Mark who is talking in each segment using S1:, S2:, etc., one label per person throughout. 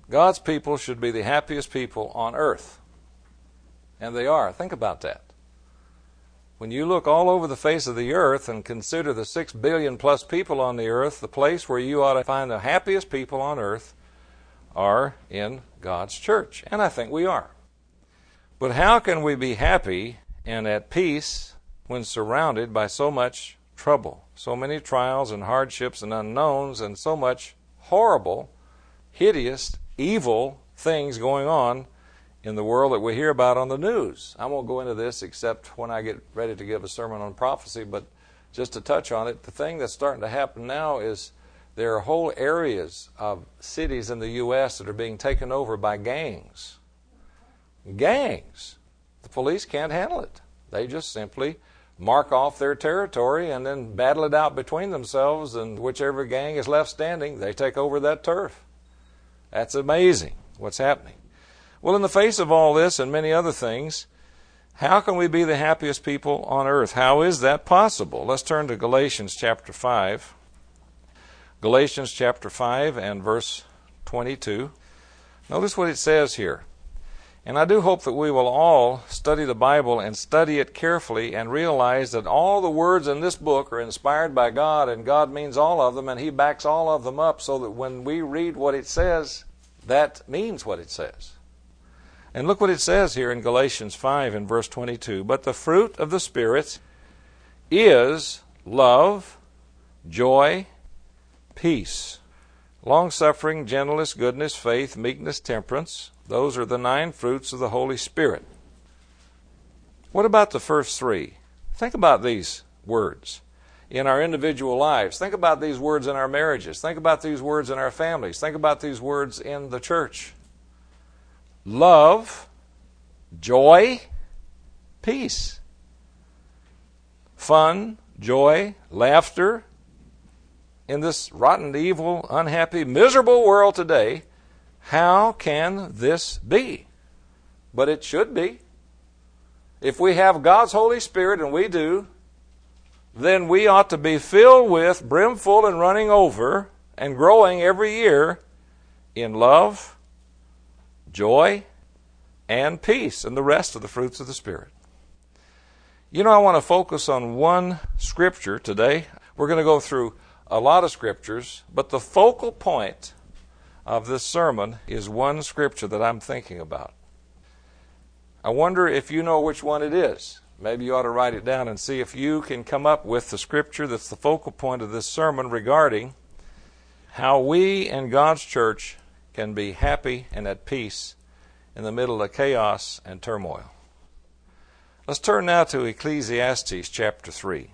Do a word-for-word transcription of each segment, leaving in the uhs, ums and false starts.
S1: God's people should be the happiest people on earth. And they are. Think about that. When you look all over the face of the earth and consider the six billion plus people on the earth, the place where you ought to find the happiest people on earth are in God's church. And I think we are. But how can we be happy and at peace when surrounded by so much trouble, so many trials and hardships and unknowns, and so much horrible, hideous, evil things going on in the world that we hear about on the news? I won't go into this except when I get ready to give a sermon on prophecy, but just to touch on it, the thing that's starting to happen now is there are whole areas of cities in the U S that are being taken over by gangs. Gangs. The police can't handle it. They just simply mark off their territory and then battle it out between themselves, and whichever gang is left standing, they take over that turf. That's amazing what's happening. Well, in the face of all this and many other things, how can we be the happiest people on earth? How is that possible? Let's turn to Galatians chapter five. Galatians chapter five and verse twenty-two. Notice what it says here. And I do hope that we will all study the Bible and study it carefully and realize that all the words in this book are inspired by God, and God means all of them, and He backs all of them up so that when we read what it says, that means what it says. And look what it says here in Galatians five and verse twenty-two. But the fruit of the Spirit is love, joy, peace, long-suffering, gentleness, goodness, faith, meekness, temperance. Those are the nine fruits of the Holy Spirit. What about the first three? Think about these words in our individual lives. Think about these words in our marriages. Think about these words in our families. Think about these words in the church. Love, joy, peace. Fun, joy, laughter. In this rotten, evil, unhappy, miserable world today, how can this be? But it should be. If we have God's Holy Spirit, and we do, then we ought to be filled with, brimful and running over, and growing every year in love, joy, and peace, and the rest of the fruits of the Spirit. You know, I want to focus on one scripture today. We're going to go through a lot of scriptures, but the focal point of this sermon is one scripture that I'm thinking about. I wonder if you know which one it is. Maybe you ought to write it down and see if you can come up with the scripture that's the focal point of this sermon regarding how we in God's church can be happy and at peace in the middle of chaos and turmoil. Let's turn now to Ecclesiastes chapter three.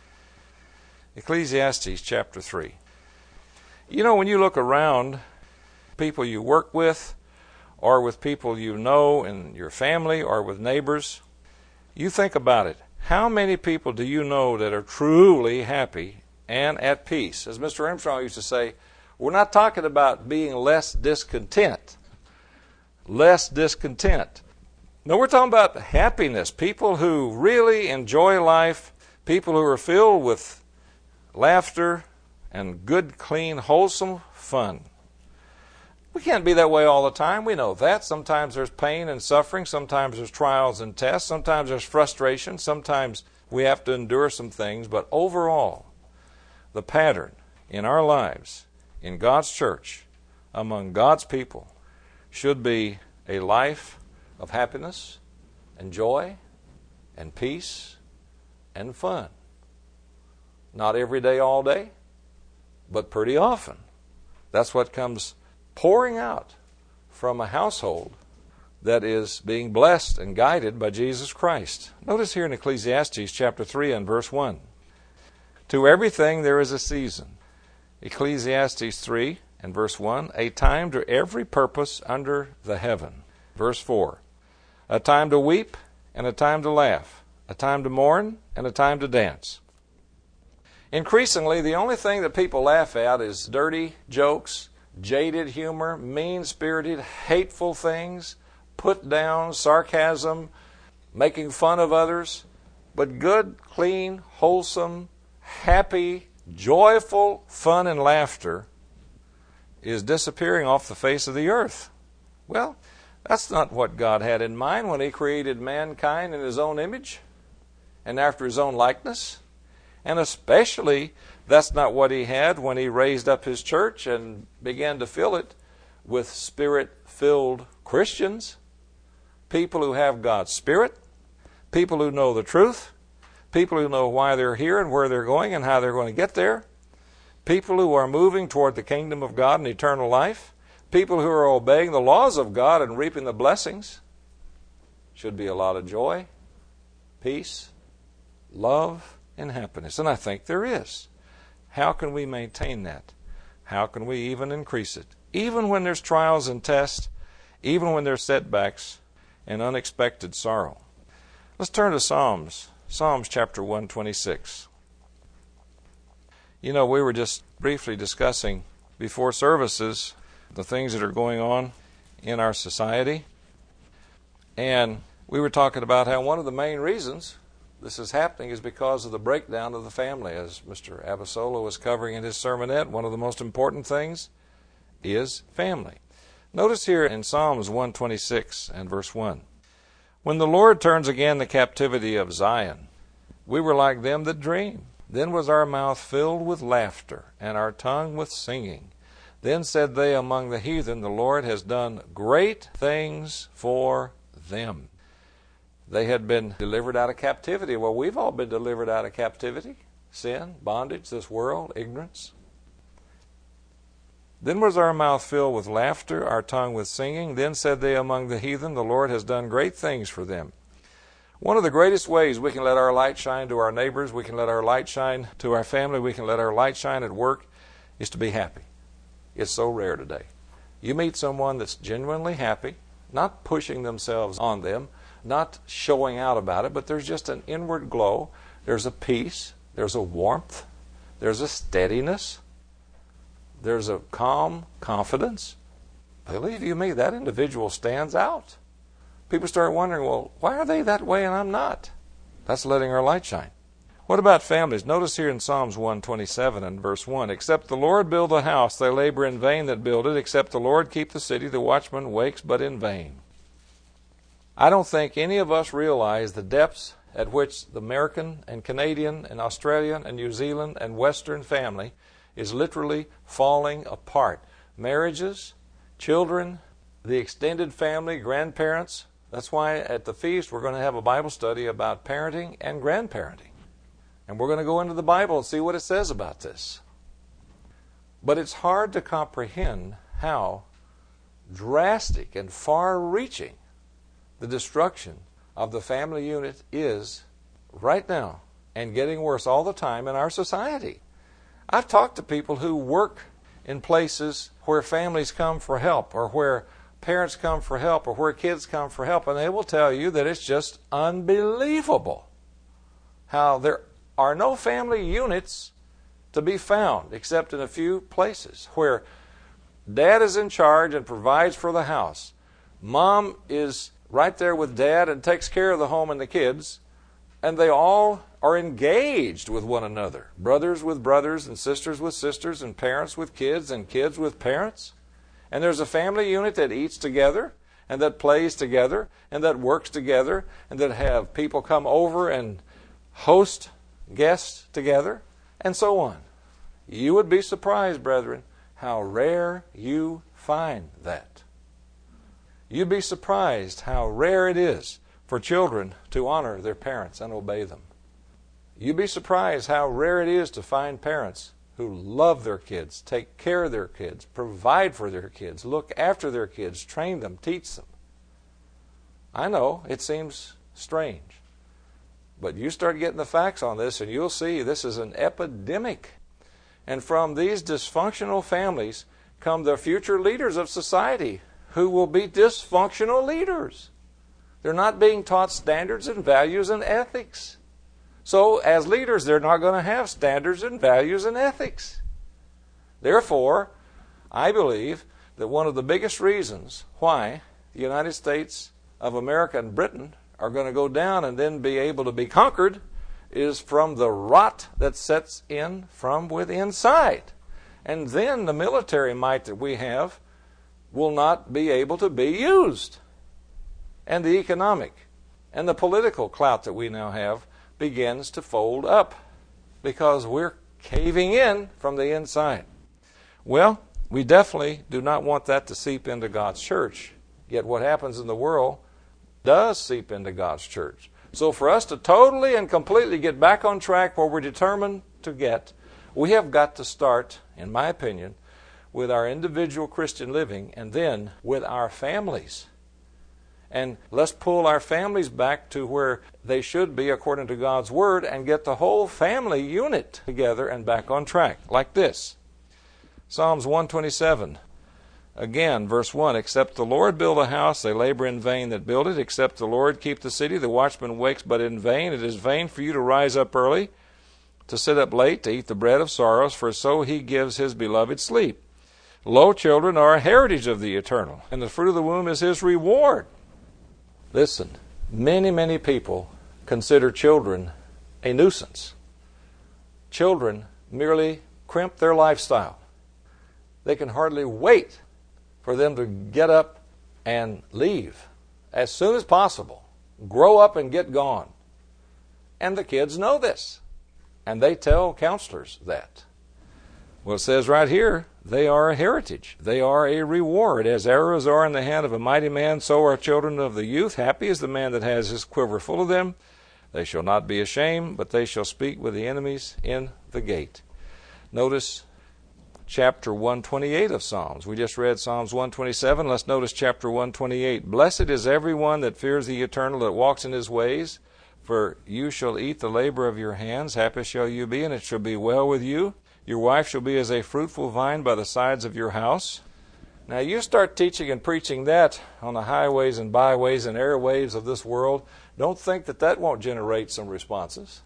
S1: Ecclesiastes chapter three. You know, when you look around, people you work with, or with people you know in your family, or with neighbors, you think about it. How many people do you know that are truly happy and at peace? As Mister Armstrong used to say, we're not talking about being less discontent. Less discontent. No, we're talking about happiness. People who really enjoy life, people who are filled with laughter and good, clean, wholesome fun. We can't be that way all the time. We know that. Sometimes there's pain and suffering. Sometimes there's trials and tests. Sometimes there's frustration. Sometimes we have to endure some things. But overall, the pattern in our lives, in God's church, among God's people, should be a life of happiness and joy and peace and fun. Not every day, all day, but pretty often. That's what comes pouring out from a household that is being blessed and guided by Jesus Christ. Notice here in Ecclesiastes chapter three and verse one. To everything there is a season. Ecclesiastes three and verse one. A time to every purpose under the heaven. Verse four. A time to weep and a time to laugh. A time to mourn and a time to dance. Increasingly, the only thing that people laugh at is dirty jokes, jaded humor, mean-spirited, hateful things, put down, sarcasm, making fun of others. But good, clean, wholesome, happy, joyful fun and laughter is disappearing off the face of the earth. Well, that's not what God had in mind when He created mankind in His own image and after His own likeness. And especially, that's not what He had when He raised up His church and began to fill it with Spirit-filled Christians, people who have God's Spirit, people who know the truth, people who know why they're here and where they're going and how they're going to get there, people who are moving toward the kingdom of God and eternal life, people who are obeying the laws of God and reaping the blessings. Should be a lot of joy, peace, love, and happiness. And I think there is. How can we maintain that? How can we even increase it? Even when there's trials and tests, even when there's setbacks and unexpected sorrow. Let's turn to Psalms. Psalms chapter one twenty-six. You know, we were just briefly discussing before services the things that are going on in our society. And we were talking about how one of the main reasons this is happening is because of the breakdown of the family. As Mister Abasola was covering in his sermonette, one of the most important things is family. Notice here in Psalms one twenty-six and verse one. When the Lord turns again the captivity of Zion, we were like them that dream. Then was our mouth filled with laughter, and our tongue with singing. Then said they among the heathen, the Lord has done great things for them. They had been delivered out of captivity. Well, we've all been delivered out of captivity. Sin, bondage, this world, ignorance. Then was our mouth filled with laughter, our tongue with singing. Then said they among the heathen, the Lord has done great things for them. One of the greatest ways we can let our light shine to our neighbors, we can let our light shine to our family, we can let our light shine at work, is to be happy. It's so rare today. You meet someone that's genuinely happy, not pushing themselves on them, not showing out about it, but there's just an inward glow. There's a peace. There's a warmth. There's a steadiness. There's a calm confidence. Believe you me, that individual stands out. People start wondering, well, why are they that way and I'm not? That's letting our light shine. What about families? Notice here in Psalms one twenty-seven and verse one, except the Lord build a house, they labor in vain that build it. Except the Lord keep the city, the watchman wakes but in vain. I don't think any of us realize the depths at which the American and Canadian and Australian and New Zealand and Western family is literally falling apart. Marriages, children, the extended family, grandparents. That's why at the feast we're going to have a Bible study about parenting and grandparenting. And we're going to go into the Bible and see what it says about this. But it's hard to comprehend how drastic and far-reaching the destruction of the family unit is right now and getting worse all the time in our society. I've talked to people who work in places where families come for help or where parents come for help or where kids come for help, and they will tell you that it's just unbelievable how there are no family units to be found except in a few places where dad is in charge and provides for the house. Mom is right there with dad and takes care of the home and the kids, and they all are engaged with one another. Brothers with brothers and sisters with sisters and parents with kids and kids with parents. And there's a family unit that eats together and that plays together and that works together and that have people come over and host guests together and so on. You would be surprised, brethren, how rare you find that. You'd be surprised how rare it is for children to honor their parents and obey them. You'd be surprised how rare it is to find parents who love their kids, take care of their kids, provide for their kids, look after their kids, train them, teach them. I know it seems strange, but you start getting the facts on this and you'll see this is an epidemic. And from these dysfunctional families come the future leaders of society who will be dysfunctional leaders. They're not being taught standards and values and ethics. So, as leaders, they're not going to have standards and values and ethics. Therefore, I believe that one of the biggest reasons why the United States of America and Britain are going to go down and then be able to be conquered is from the rot that sets in from within inside. And then the military might that we have will not be able to be used. And the economic and the political clout that we now have begins to fold up because we're caving in from the inside. Well, we definitely do not want that to seep into God's church. Yet what happens in the world does seep into God's church. So for us to totally and completely get back on track where we're determined to get, we have got to start, in my opinion, with our individual Christian living and then with our families. And let's pull our families back to where they should be according to God's Word and get the whole family unit together and back on track, like this. Psalms one twenty-seven. Again, verse one, except the Lord build a house, they labor in vain that build it. Except the Lord keep the city, the watchman wakes but in vain. It is vain for you to rise up early, to sit up late, to eat the bread of sorrows, for so he gives his beloved sleep. Lo, children are a heritage of the eternal, and the fruit of the womb is his reward. Listen, many, many people consider children a nuisance. Children merely crimp their lifestyle. They can hardly wait for them to get up and leave as soon as possible. Grow up and get gone. And the kids know this. And they tell counselors that. Well, it says right here, they are a heritage. They are a reward. As arrows are in the hand of a mighty man, so are children of the youth. Happy is the man that has his quiver full of them. They shall not be ashamed, but they shall speak with the enemies in the gate. Notice chapter one twenty-eight of Psalms. We just read Psalms one twenty-seven. Let's notice chapter one twenty-eight. Blessed is everyone that fears the eternal, that walks in his ways. For you shall eat the labor of your hands. Happy shall you be, and it shall be well with you. Your wife shall be as a fruitful vine by the sides of your house. Now you start teaching and preaching that on the highways and byways and airwaves of this world. Don't think that that won't generate some responses.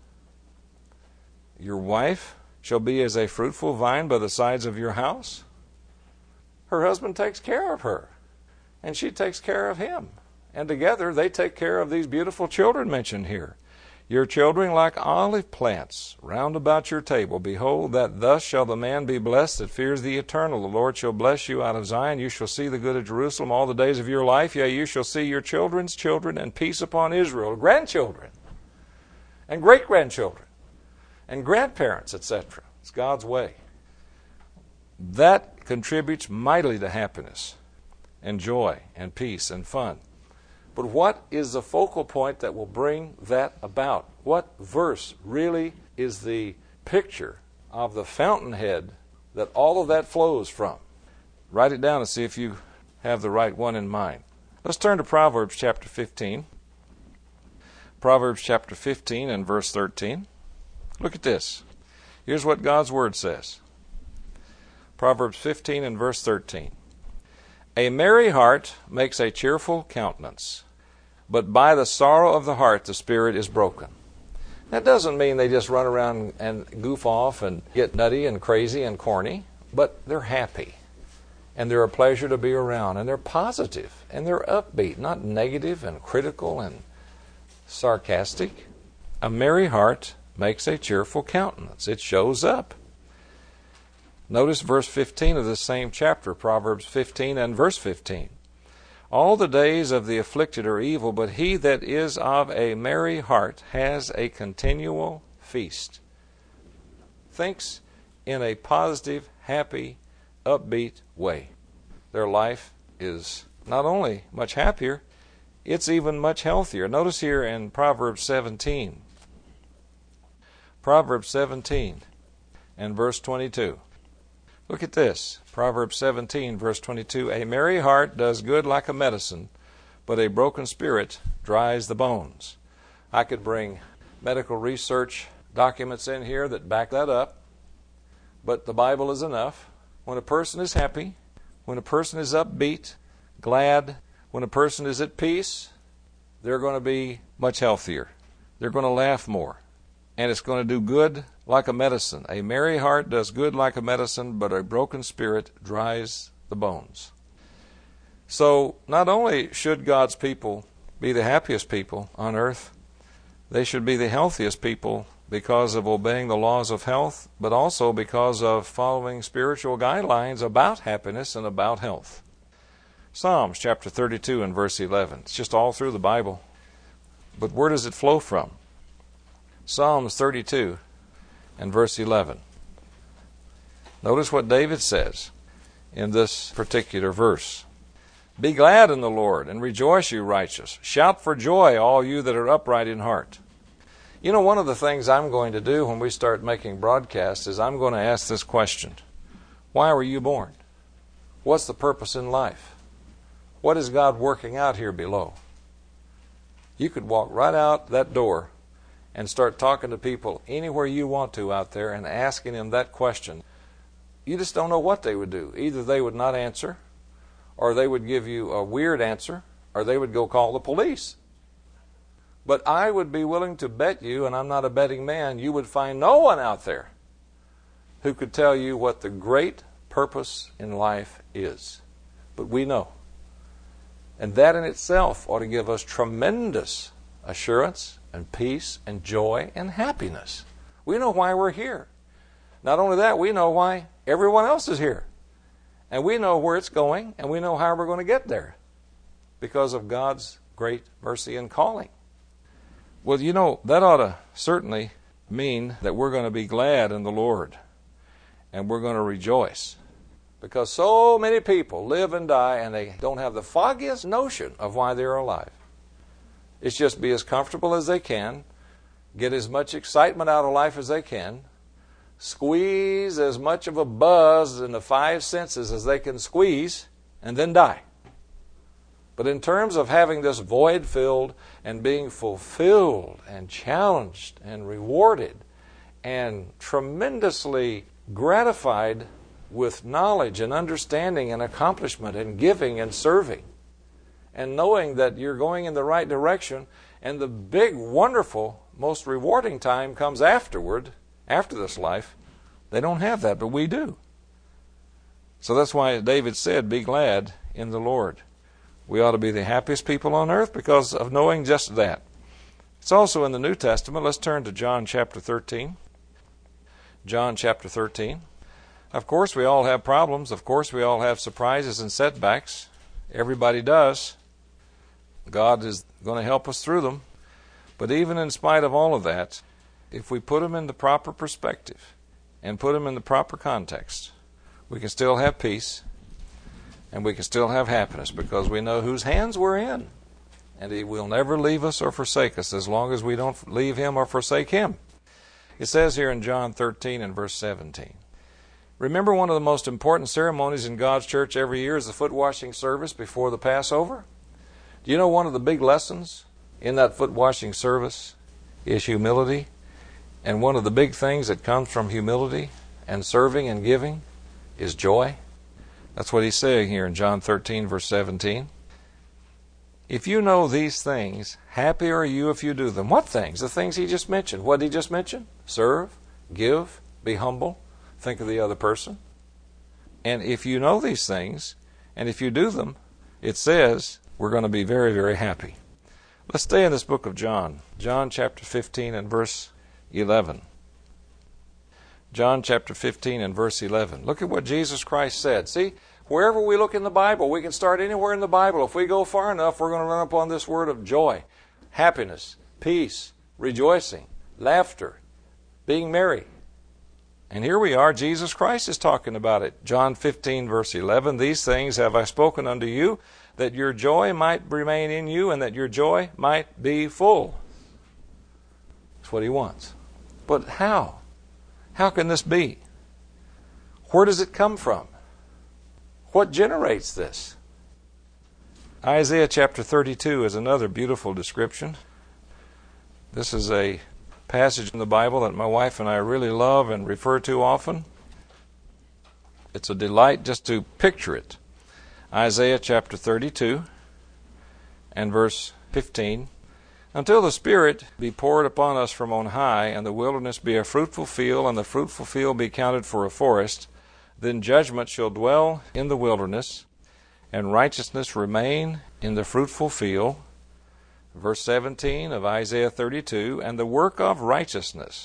S1: Your wife shall be as a fruitful vine by the sides of your house. Her husband takes care of her, and she takes care of him. And together they take care of these beautiful children mentioned here. Your children like olive plants round about your table. Behold, that thus shall the man be blessed that fears the eternal. The Lord shall bless you out of Zion. You shall see the good of Jerusalem all the days of your life. Yea, you shall see your children's children, and peace upon Israel. Grandchildren, and great-grandchildren, and grandparents, et cetera. It's God's way. That contributes mightily to happiness and joy and peace and fun. But what is the focal point that will bring that about? What verse really is the picture of the fountainhead that all of that flows from? Write it down and see if you have the right one in mind. Let's turn to Proverbs chapter fifteen. Proverbs chapter fifteen and verse thirteen. Look at this. Here's what God's Word says. Proverbs fifteen and verse thirteen. A merry heart makes a cheerful countenance, but by the sorrow of the heart the spirit is broken. That doesn't mean they just run around and goof off and get nutty and crazy and corny, but they're happy, and they're a pleasure to be around, and they're positive, and they're upbeat, not negative and critical and sarcastic. A merry heart makes a cheerful countenance. It shows up. Notice verse fifteen of the same chapter, Proverbs fifteen and verse fifteen. All the days of the afflicted are evil, but he that is of a merry heart has a continual feast. Thinks in a positive, happy, upbeat way. Their life is not only much happier, it's even much healthier. Notice here in Proverbs seventeen. Proverbs seventeen and verse twenty-two. Look at this. Proverbs seventeen, verse twenty-two. A merry heart does good like a medicine, but a broken spirit dries the bones. I could bring medical research documents in here that back that up, but the Bible is enough. When a person is happy, when a person is upbeat, glad, when a person is at peace, they're going to be much healthier. They're going to laugh more. And it's going to do good like a medicine. A merry heart does good like a medicine, but a broken spirit dries the bones. So not only should God's people be the happiest people on earth, they should be the healthiest people because of obeying the laws of health, but also because of following spiritual guidelines about happiness and about health. Psalms chapter thirty-two and verse eleven. It's just all through the Bible. But where does it flow from? Psalms thirty-two and verse eleven. Notice what David says in this particular verse. Be glad in the Lord and rejoice, you righteous. Shout for joy, all you that are upright in heart. You know, one of the things I'm going to do when we start making broadcasts is I'm going to ask this question. Why were you born? What's the purpose in life? What is God working out here below? You could walk right out that door and start talking to people anywhere you want to out there and asking them that question. You just don't know what they would do. Either they would not answer, or they would give you a weird answer, or they would go call the police. But I would be willing to bet you, and I'm not a betting man, you would find no one out there who could tell you what the great purpose in life is. But we know. And that in itself ought to give us tremendous assurance and peace and joy and happiness. We know why we're here. Not only that, we know why everyone else is here. And we know where it's going, and we know how we're going to get there because of God's great mercy and calling. Well, you know, that ought to certainly mean that we're going to be glad in the Lord, and we're going to rejoice. Because so many people live and die, and they don't have the foggiest notion of why they're alive. It's just be as comfortable as they can, get as much excitement out of life as they can, squeeze as much of a buzz in the five senses as they can squeeze, and then die. But in terms of having this void filled and being fulfilled and challenged and rewarded and tremendously gratified with knowledge and understanding and accomplishment and giving and serving and knowing that you're going in the right direction, and the big, wonderful, most rewarding time comes afterward, after this life, they don't have that, but we do. So that's why David said, be glad in the Lord. We ought to be the happiest people on earth because of knowing just that. It's also in the New Testament. Let's turn to John chapter thirteen. John chapter thirteen. Of course, we all have problems. Of course, we all have surprises and setbacks. Everybody does. God is going to help us through them. But even in spite of all of that, if we put them in the proper perspective and put them in the proper context, we can still have peace and we can still have happiness because we know whose hands we're in. And He will never leave us or forsake us as long as we don't leave Him or forsake Him. It says here in John thirteen and verse seventeen, remember, one of the most important ceremonies in God's church every year is the foot washing service before the Passover. Do you know one of the big lessons in that foot washing service is humility? And one of the big things that comes from humility and serving and giving is joy. That's what He's saying here in John thirteen, verse seventeen. If you know these things, happy are you if you do them. What things? The things He just mentioned. What did He just mention? Serve, give, be humble, think of the other person. And if you know these things, and if you do them, it says we're going to be very, very happy. Let's stay in this book of John. John chapter fifteen and verse eleven. John chapter fifteen and verse eleven. Look at what Jesus Christ said. See, wherever we look in the Bible, we can start anywhere in the Bible. If we go far enough, we're going to run upon this word of joy, happiness, peace, rejoicing, laughter, being merry. And here we are, Jesus Christ is talking about it. John fifteen, verse eleven, these things have I spoken unto you, that your joy might remain in you, and that your joy might be full. That's what He wants. But how? How can this be? Where does it come from? What generates this? Isaiah chapter thirty-two is another beautiful description. This is a passage in the Bible that my wife and I really love and refer to often. It's a delight just to picture it. Isaiah chapter thirty-two and verse fifteen. Until the Spirit be poured upon us from on high, and the wilderness be a fruitful field, and the fruitful field be counted for a forest, then judgment shall dwell in the wilderness, and righteousness remain in the fruitful field. Verse seventeen of Isaiah thirty-two, and the work of righteousness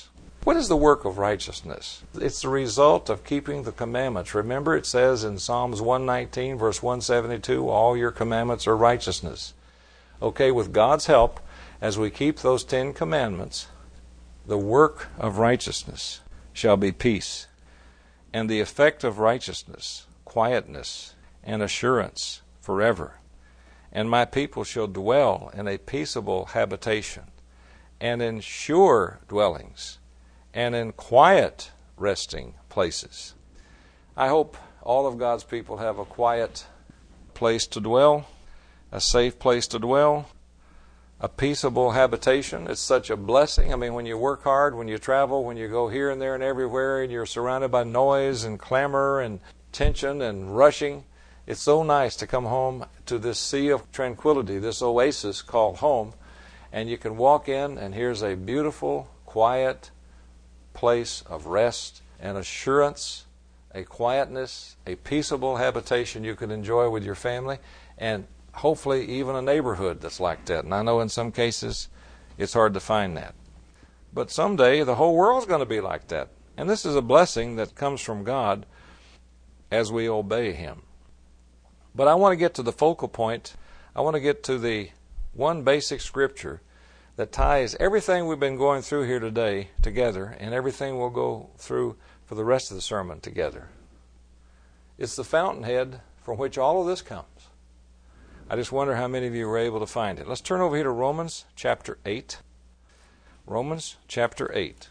S1: What is the work of righteousness? It's the result of keeping the commandments. Remember, it says in Psalms one nineteen, verse one seventy-two, all your commandments are righteousness. Okay, with God's help, as we keep those Ten Commandments, the work of righteousness shall be peace, and the effect of righteousness, quietness, and assurance forever. And my people shall dwell in a peaceable habitation, and in sure dwellings, and in quiet resting places. I hope all of God's people have a quiet place to dwell, a safe place to dwell, a peaceable habitation. It's such a blessing. I mean, when you work hard, when you travel, when you go here and there and everywhere, and you're surrounded by noise and clamor and tension and rushing, it's so nice to come home to this sea of tranquility, this oasis called home, and you can walk in, and here's a beautiful, quiet place of rest and assurance, a quietness, a peaceable habitation you can enjoy with your family, and hopefully even a neighborhood that's like that. And I know in some cases it's hard to find that. But someday the whole world's going to be like that. And this is a blessing that comes from God as we obey Him. But I want to get to the focal point. I want to get to the one basic scripture that ties everything we've been going through here today together, and everything we'll go through for the rest of the sermon together. It's the fountainhead from which all of this comes. I just wonder how many of you were able to find it. Let's turn over here to Romans chapter eight. Romans chapter eight.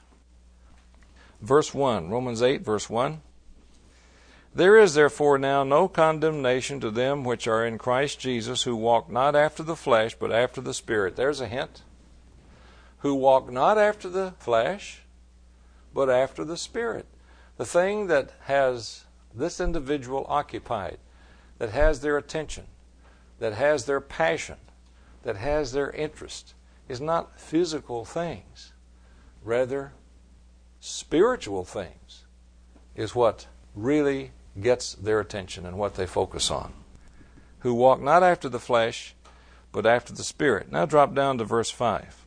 S1: Verse one. Romans eight, verse one. There is therefore now no condemnation to them which are in Christ Jesus, who walk not after the flesh, but after the Spirit. There's a hint. Who walk not after the flesh, but after the Spirit. The thing that has this individual occupied, that has their attention, that has their passion, that has their interest, is not physical things. Rather, spiritual things is what really gets their attention and what they focus on. Who walk not after the flesh, but after the Spirit. Now drop down to verse five.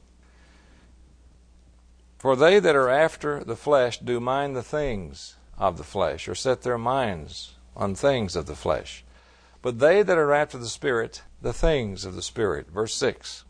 S1: For they that are after the flesh do mind the things of the flesh, or set their minds on things of the flesh. But they that are after the Spirit, the things of the Spirit. Verse six.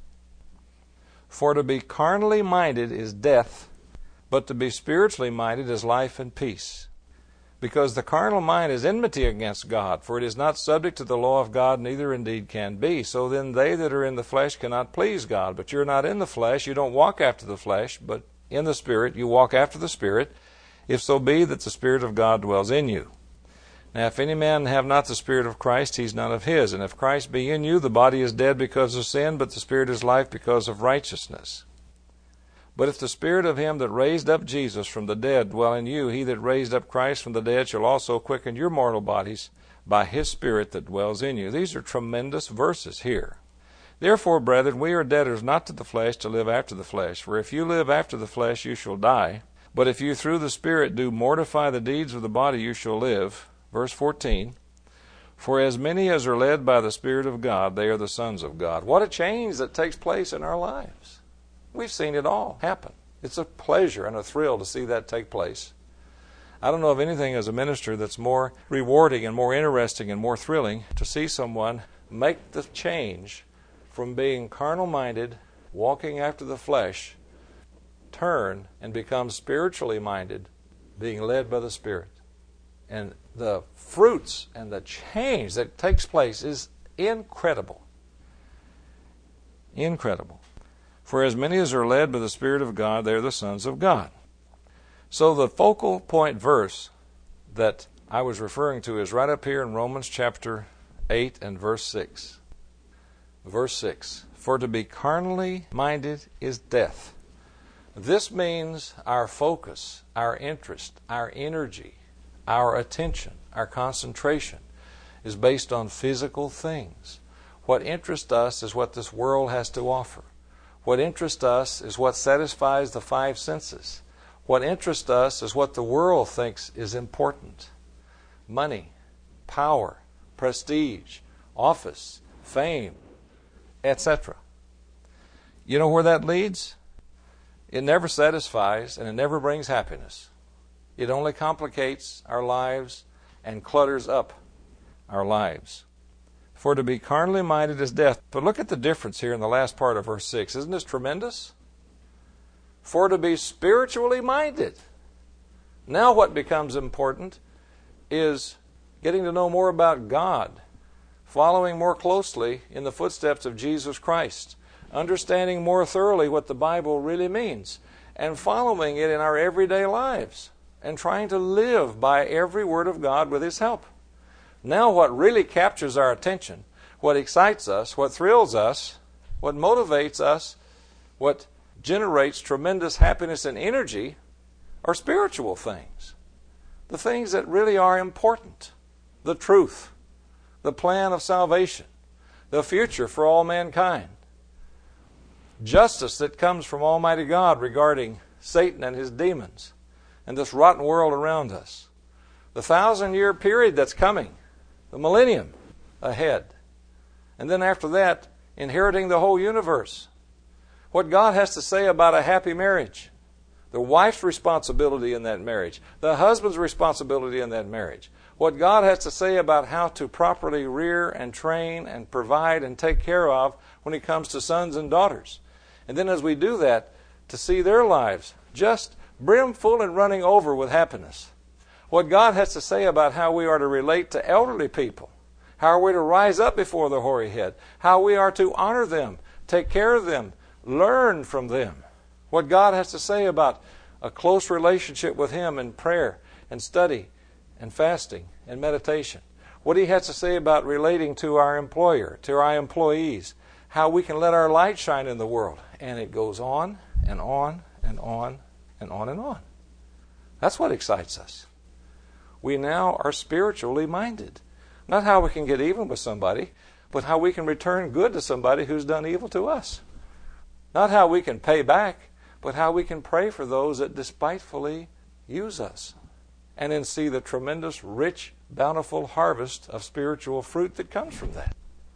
S1: For to be carnally minded is death, but to be spiritually minded is life and peace. Because the carnal mind is enmity against God, for it is not subject to the law of God, neither indeed can be. So then they that are in the flesh cannot please God. But you're not in the flesh, you don't walk after the flesh, but in the Spirit you walk after the Spirit, if so be that the Spirit of God dwells in you. Now if any man have not the Spirit of Christ, he is none of his. And if Christ be in you, the body is dead because of sin, but the Spirit is life because of righteousness. But if the Spirit of him that raised up Jesus from the dead dwell in you, he that raised up Christ from the dead shall also quicken your mortal bodies by his Spirit that dwells in you. These are tremendous verses here. Therefore, brethren, we are debtors not to the flesh to live after the flesh. For if you live after the flesh, you shall die. But if you through the Spirit do mortify the deeds of the body, you shall live. Verse fourteen. For as many as are led by the Spirit of God, they are the sons of God. What a change that takes place in our lives. We've seen it all happen. It's a pleasure and a thrill to see that take place. I don't know of anything as a minister that's more rewarding and more interesting and more thrilling to see someone make the change from being carnal-minded, walking after the flesh, turn and become spiritually minded, being led by the Spirit. And the fruits and the change that takes place is incredible. Incredible. For as many as are led by the Spirit of God, they are the sons of God. So the focal point verse that I was referring to is right up here in Romans chapter eight and verse six. Verse six. For to be carnally minded is death. This means our focus, our interest, our energy, our attention, our concentration is based on physical things. What interests us is what this world has to offer. What interests us is what satisfies the five senses. What interests us is what the world thinks is important. Money, power, prestige, office, fame, et cetera. You know where that leads? It never satisfies, and it never brings happiness. It only complicates our lives and clutters up our lives. For to be carnally minded is death. But look at the difference here in the last part of verse six. Isn't this tremendous? For to be spiritually minded. Now what becomes important is getting to know more about God, following more closely in the footsteps of Jesus Christ, understanding more thoroughly what the Bible really means, and following it in our everyday lives, and trying to live by every word of God with His help. Now what really captures our attention, what excites us, what thrills us, what motivates us, what generates tremendous happiness and energy are spiritual things. The things that really are important. The truth, the plan of salvation, the future for all mankind, justice that comes from Almighty God regarding Satan and his demons and this rotten world around us, the thousand-year period that's coming, the millennium ahead, and then after that, inheriting the whole universe. What God has to say about a happy marriage, the wife's responsibility in that marriage, the husband's responsibility in that marriage, what God has to say about how to properly rear and train and provide and take care of when it comes to sons and daughters. And then as we do that, to see their lives just brimful and running over with happiness. What God has to say about how we are to relate to elderly people, how are we to rise up before the hoary head, how we are to honor them, take care of them, learn from them. What God has to say about a close relationship with Him in prayer and study and fasting and meditation. What He has to say about relating to our employer, to our employees, how we can let our light shine in the world. And it goes on and on and on and on and on. That's what excites us. We now are spiritually minded. Not how we can get even with somebody, but how we can return good to somebody who's done evil to us. Not how we can pay back, but how we can pray for those that despitefully use us. And then see the tremendous, rich, bountiful harvest of spiritual fruit that comes from that.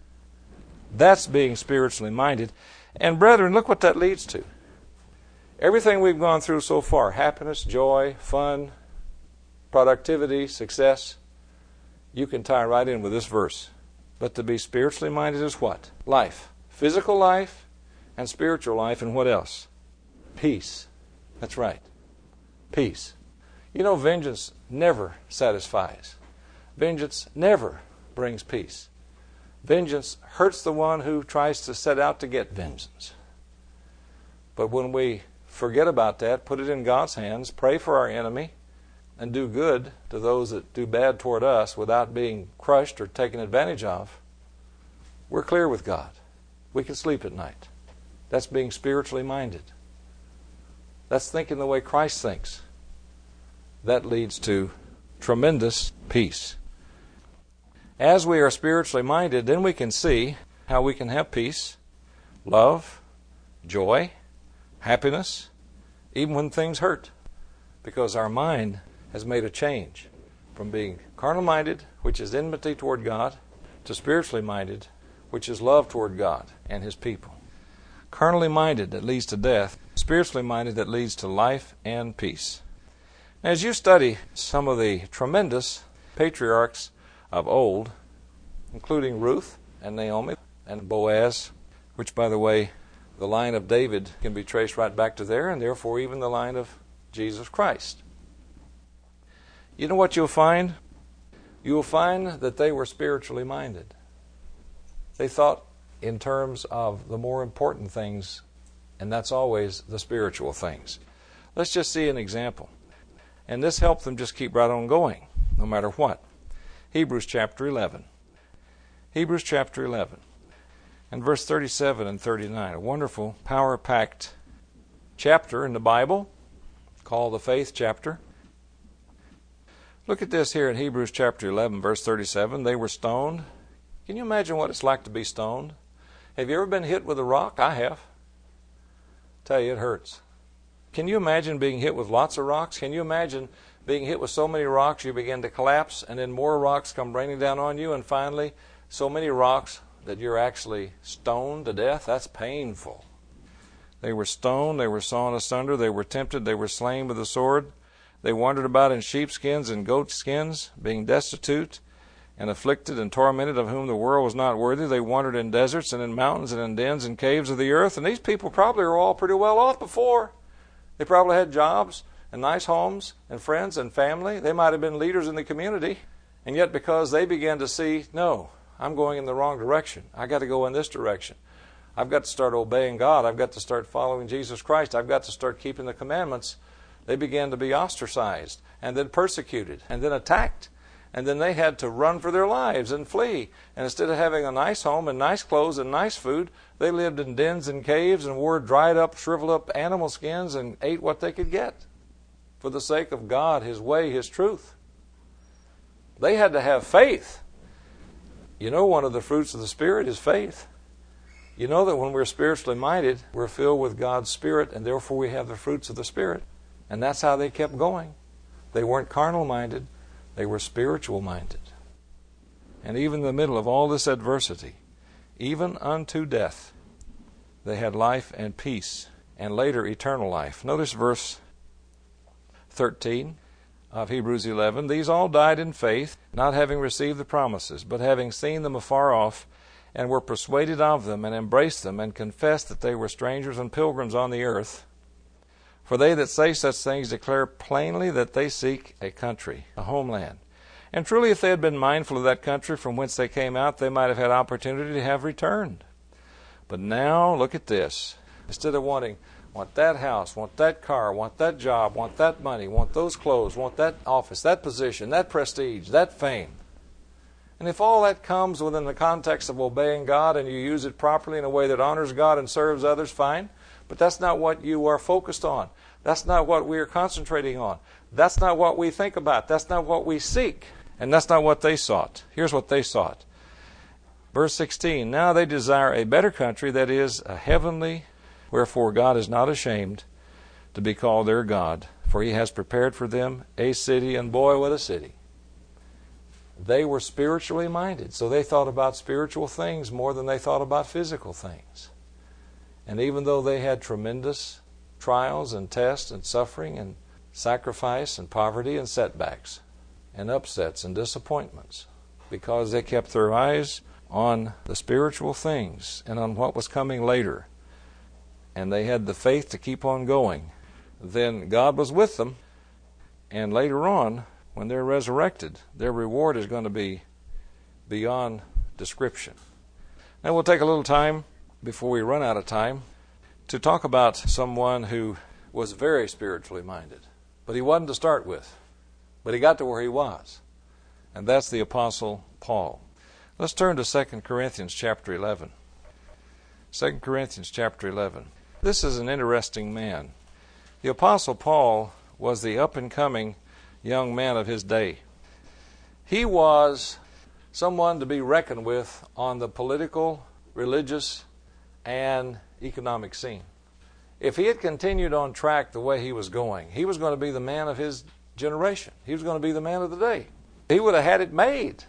S1: That's being spiritually minded. And brethren, look what that leads to. Everything we've gone through so far, happiness, joy, fun, productivity, success, you can tie right in with this verse. But to be spiritually minded is what? Life. Physical life and spiritual life, and what else? Peace. That's right. Peace. You know, vengeance never satisfies. Vengeance never brings peace. Vengeance hurts the one who tries to set out to get vengeance. But when we forget about that, put it in God's hands, pray for our enemy, and do good to those that do bad toward us without being crushed or taken advantage of, we're clear with God. We can sleep at night. That's being spiritually minded. That's thinking the way Christ thinks. That leads to tremendous peace. As we are spiritually minded, then we can see how we can have peace, love, joy, happiness, even when things hurt, because our mind has made a change from being carnal-minded, which is enmity toward God, to spiritually minded, which is love toward God and His people. Carnally minded, that leads to death. Spiritually minded, that leads to life and peace. Now, as you study some of the tremendous patriarchs of old, including Ruth and Naomi and Boaz, which, by the way, the line of David can be traced right back to there, and therefore even the line of Jesus Christ. You know what you'll find? You will find that they were spiritually minded. They thought in terms of the more important things, and that's always the spiritual things. Let's just see an example. And this helped them just keep right on going, no matter what. Hebrews chapter eleven. Hebrews chapter eleven. And verse thirty-seven and thirty-nine. A wonderful, power-packed chapter in the Bible called the faith chapter. Look at this here in Hebrews chapter eleven, verse thirty-seven. They were stoned. Can you imagine what it's like to be stoned? Have you ever been hit with a rock? I have. Tell you, it hurts. Can you imagine being hit with lots of rocks? Can you imagine being hit with so many rocks you begin to collapse, and then more rocks come raining down on you, and finally so many rocks that you're actually stoned to death? That's painful. They were stoned, they were sawn asunder, they were tempted, they were slain with the sword. They wandered about in sheepskins and goatskins, being destitute and afflicted and tormented, of whom the world was not worthy. They wandered in deserts and in mountains and in dens and caves of the earth. And these people probably were all pretty well off before. They probably had jobs and nice homes and friends and family. They might have been leaders in the community. And yet because they began to see, no, I'm going in the wrong direction. I got to go in this direction. I've got to start obeying God. I've got to start following Jesus Christ. I've got to start keeping the commandments. They began to be ostracized and then persecuted and then attacked. And then they had to run for their lives and flee. And instead of having a nice home and nice clothes and nice food, they lived in dens and caves and wore dried up, shriveled up animal skins and ate what they could get for the sake of God, His way, His truth. They had to have faith. You know, one of the fruits of the Spirit is faith. You know that when we're spiritually minded, we're filled with God's Spirit, and therefore we have the fruits of the Spirit. And that's how they kept going. They weren't carnal-minded. They were spiritual-minded. And even in the middle of all this adversity, even unto death, they had life and peace, and later eternal life. Notice verse thirteen of Hebrews eleven. These all died in faith, not having received the promises, but having seen them afar off, and were persuaded of them, and embraced them, and confessed that they were strangers and pilgrims on the earth. For they that say such things declare plainly that they seek a country, a homeland. And truly, if they had been mindful of that country from whence they came out, they might have had opportunity to have returned. But now, look at this. Instead of wanting, want that house, want that car, want that job, want that money, want those clothes, want that office, that position, that prestige, that fame. And if all that comes within the context of obeying God and you use it properly in a way that honors God and serves others, fine. But that's not what you are focused on. That's not what we are concentrating on. That's not what we think about. That's not what we seek. And that's not what they sought. Here's what they sought. Verse sixteen, now they desire a better country, that is, a heavenly, wherefore God is not ashamed to be called their God, for He has prepared for them a city, and boy, what a city. They were spiritually minded, so they thought about spiritual things more than they thought about physical things. And even though they had tremendous trials and tests and suffering and sacrifice and poverty and setbacks and upsets and disappointments, because they kept their eyes on the spiritual things and on what was coming later, and they had the faith to keep on going, then God was with them. And later on, when they're resurrected, their reward is going to be beyond description. Now we'll take a little time before we run out of time to talk about someone who was very spiritually minded. But he wasn't to start with. But he got to where he was. And that's the Apostle Paul. Let's turn to Second Corinthians chapter eleven. Second Corinthians chapter eleven. This is an interesting man. The Apostle Paul was the up-and-coming young man of his day. He was someone to be reckoned with on the political, religious, and economic scene. If he had continued on track the way he was going, he was going to be the man of his generation. He was going to be the man of the day. He would have had it made.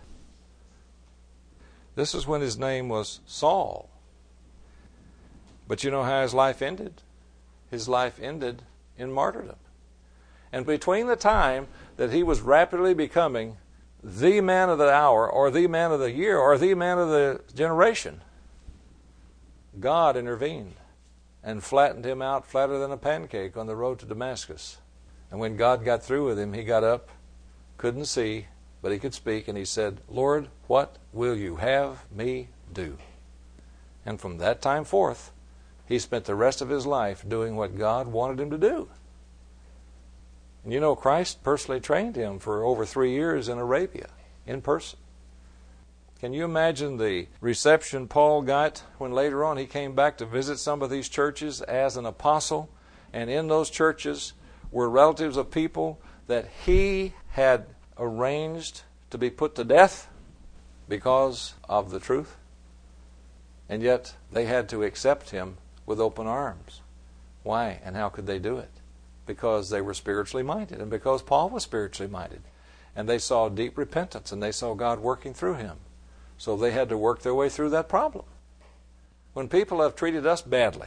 S1: This is when his name was Saul. But you know how his life ended? His life ended in martyrdom. And between the time that he was rapidly becoming the man of the hour, or the man of the year, or the man of the generation, God intervened and flattened him out flatter than a pancake on the road to Damascus. And when God got through with him, he got up, couldn't see, but he could speak, and he said, Lord, what will you have me do? And from that time forth, he spent the rest of his life doing what God wanted him to do. And you know, Christ personally trained him for over three years in Arabia, in person. Can you imagine the reception Paul got when later on he came back to visit some of these churches as an apostle, and in those churches were relatives of people that he had arranged to be put to death because of the truth? And yet they had to accept him with open arms. Why and how could they do it? Because they were spiritually minded, and because Paul was spiritually minded. And they saw deep repentance, and they saw God working through him. So they had to work their way through that problem. When people have treated us badly,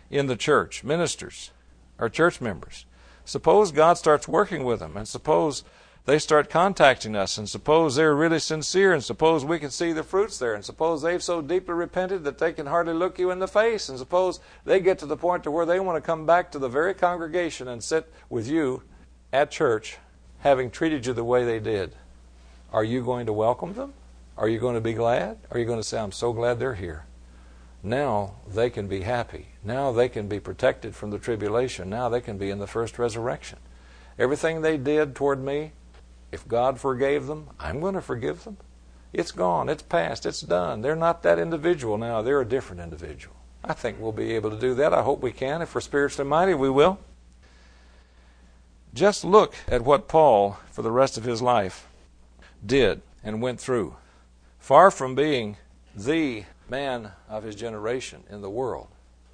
S1: in the church, ministers or church members. Suppose God starts working with them, and suppose they start contacting us, and suppose they're really sincere, and suppose we can see the fruits there, and suppose they've so deeply repented that they can hardly look you in the face, and suppose they get to the point to where they want to come back to the very congregation and sit with you at church, having treated you the way they did. Are you going to welcome them? Are you going to be glad? Are you going to say, I'm so glad they're here? Now they can be happy. Now they can be protected from the tribulation. Now they can be in the first resurrection. Everything they did toward me, if God forgave them, I'm going to forgive them. It's gone. It's past. It's done. They're not that individual now. They're a different individual. I think we'll be able to do that. I hope we can. If we're spiritually mighty, we will. Just look at what Paul, for the rest of his life, did and went through. Far from being the man of his generation in the world.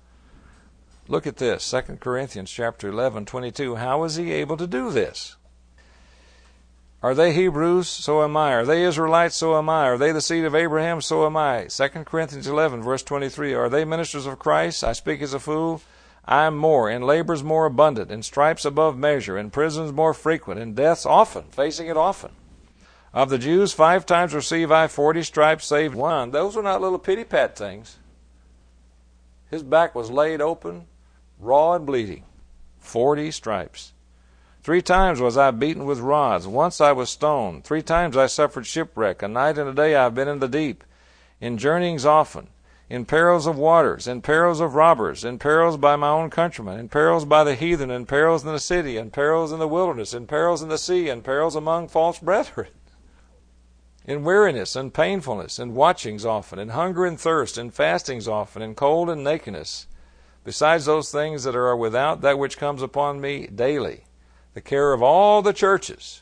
S1: Look at this, Second Corinthians chapter eleven, twenty-two. How was he able to do this? Are they Hebrews? So am I. Are they Israelites? So am I. Are they the seed of Abraham? So am I. Second Corinthians eleven, verse twenty-three. Are they ministers of Christ? I speak as a fool. I am more, in labors more abundant, in stripes above measure, in prisons more frequent, in deaths often, facing it often. Of the Jews, five times receive I forty stripes, save one. Those were not little pity-pat things. His back was laid open, raw and bleeding. Forty stripes. Three times was I beaten with rods. Once I was stoned. Three times I suffered shipwreck. A night and a day I have been in the deep. In journeyings often. In perils of waters. In perils of robbers. In perils by my own countrymen. In perils by the heathen. In perils in the city. In perils in the wilderness. In perils in the sea. In perils among false brethren. In weariness and painfulness. In watchings often. In hunger and thirst. In fastings often. In cold and nakedness. Besides those things that are without, that which comes upon me daily. The care of all the churches.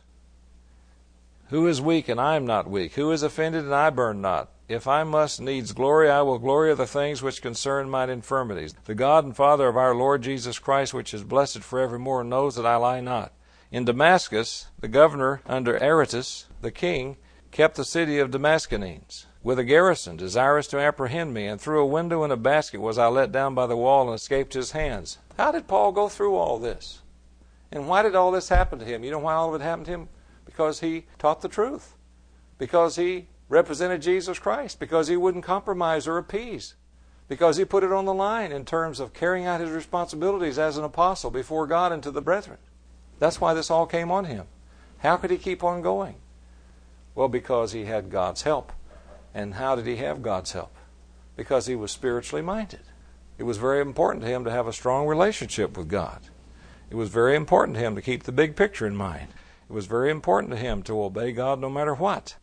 S1: Who is weak and I am not weak? Who is offended and I burn not? If I must needs glory, I will glory of the things which concern mine infirmities. The God and Father of our Lord Jesus Christ, which is blessed forevermore, knows that I lie not. In Damascus, the governor under Aretas, the king, kept the city of Damascenes with a garrison, desirous to apprehend me, and through a window in a basket was I let down by the wall and escaped his hands. How did Paul go through all this? And why did all this happen to him? You know why all of it happened to him? Because he taught the truth. Because he represented Jesus Christ. Because he wouldn't compromise or appease. Because he put it on the line in terms of carrying out his responsibilities as an apostle before God and to the brethren. That's why this all came on him. How could he keep on going? Well, because he had God's help. And how did he have God's help? Because he was spiritually minded. It was very important to him to have a strong relationship with God. It was very important to him to keep the big picture in mind. It was very important to him to obey God no matter what.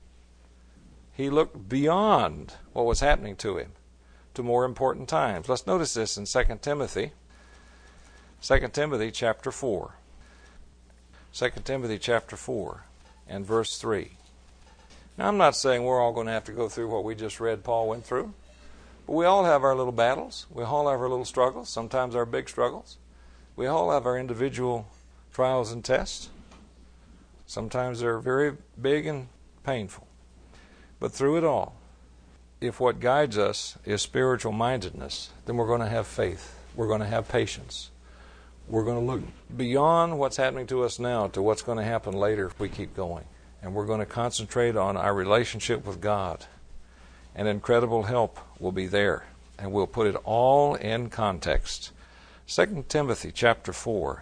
S1: He looked beyond what was happening to him to more important times. Let's notice this in Second Timothy. Second Timothy chapter four. Second Timothy chapter four and verse three. Now I'm not saying we're all going to have to go through what we just read Paul went through. But we all have our little battles. We all have our little struggles. Sometimes our big struggles. We all have our individual trials and tests. Sometimes they're very big and painful. But through it all, if what guides us is spiritual mindedness, then we're going to have faith. We're going to have patience. We're going to look beyond what's happening to us now to what's going to happen later if we keep going. And we're going to concentrate on our relationship with God. And incredible help will be there. And we'll put it all in context. Second Timothy chapter four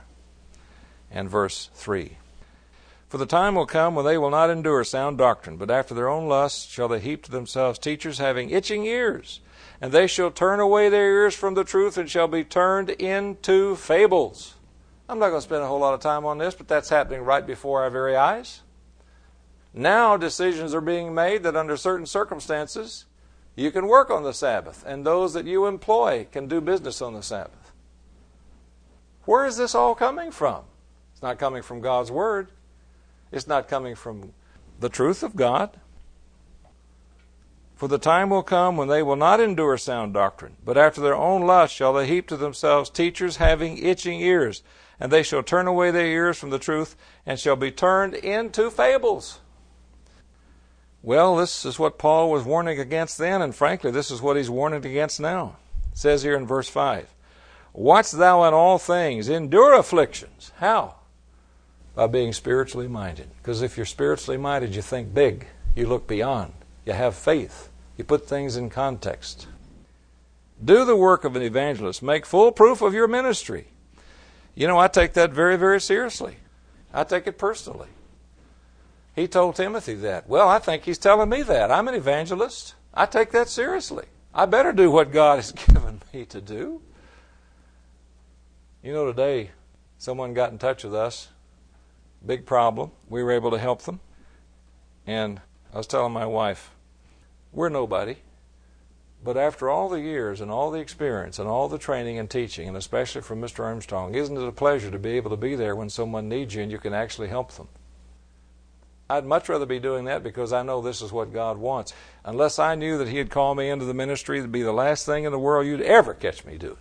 S1: and verse three. For the time will come when they will not endure sound doctrine, but after their own lusts shall they heap to themselves teachers having itching ears, and they shall turn away their ears from the truth and shall be turned into fables. I'm not going to spend a whole lot of time on this, but that's happening right before our very eyes. Now decisions are being made that under certain circumstances you can work on the Sabbath, and those that you employ can do business on the Sabbath. Where is this all coming from? It's not coming from God's Word. It's not coming from the truth of God. For the time will come when they will not endure sound doctrine, but after their own lust shall they heap to themselves teachers having itching ears, and they shall turn away their ears from the truth, and shall be turned into fables. Well, this is what Paul was warning against then, and frankly, this is what he's warning against now. It says here in verse five, Watch thou in all things, endure afflictions. How? By being spiritually minded. Because if you're spiritually minded, you think big. You look beyond. You have faith. You put things in context. Do the work of an evangelist. Make full proof of your ministry. You know, I take that very, very seriously. I take it personally. He told Timothy that. Well, I think he's telling me that. I'm an evangelist. I take that seriously. I better do what God has given me to do. You know, today, someone got in touch with us. Big problem. We were able to help them. And I was telling my wife, we're nobody. But after all the years and all the experience and all the training and teaching, and especially from Mister Armstrong, isn't it a pleasure to be able to be there when someone needs you and you can actually help them? I'd much rather be doing that because I know this is what God wants. Unless I knew that He had called me into the ministry, it would be the last thing in the world you'd ever catch me doing.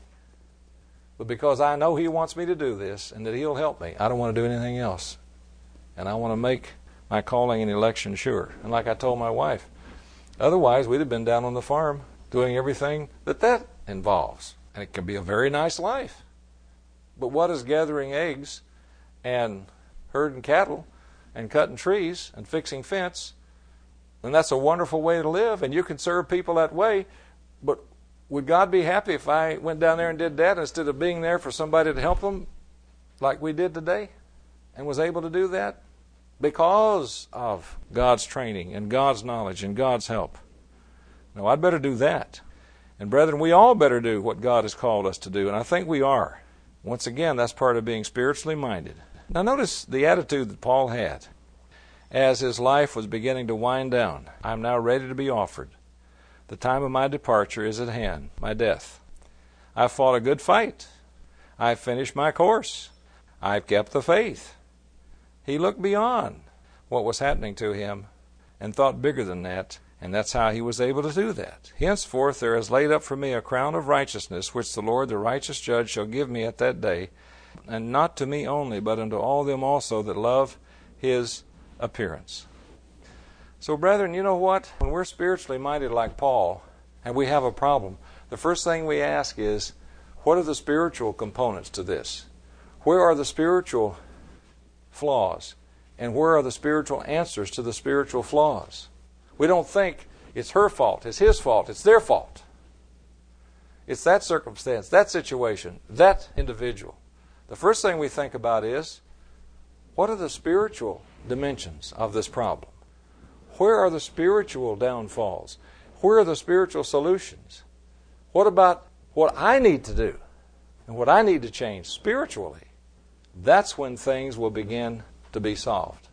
S1: But because I know He wants me to do this and that He'll help me, I don't want to do anything else. And I want to make my calling and election sure. And like I told my wife, otherwise we'd have been down on the farm doing everything that that involves. And it can be a very nice life. But what is gathering eggs and herding cattle and cutting trees and fixing fence? And that's a wonderful way to live, and you can serve people that way. But would God be happy if I went down there and did that instead of being there for somebody to help them like we did today and was able to do that? Because of God's training and God's knowledge and God's help. No, I'd better do that. And brethren, we all better do what God has called us to do, and I think we are. Once again, that's part of being spiritually minded. Now notice the attitude that Paul had as his life was beginning to wind down. I'm now ready to be offered. The time of my departure is at hand, my death. I've fought a good fight. I've finished my course. I've kept the faith. He looked beyond what was happening to him and thought bigger than that. And that's how he was able to do that. Henceforth there is laid up for me a crown of righteousness, which the Lord, the righteous judge, shall give me at that day, and not to me only, but unto all them also that love His appearance. So, brethren, you know what? When we're spiritually minded like Paul, and we have a problem, the first thing we ask is, what are the spiritual components to this? Where are the spiritual flaws? And where are the spiritual answers to the spiritual flaws? We don't think it's her fault, it's his fault, it's their fault. It's that circumstance, that situation, that individual. The first thing we think about is, what are the spiritual dimensions of this problem? Where are the spiritual downfalls? Where are the spiritual solutions? What about what I need to do and what I need to change spiritually? That's when things will begin to be solved.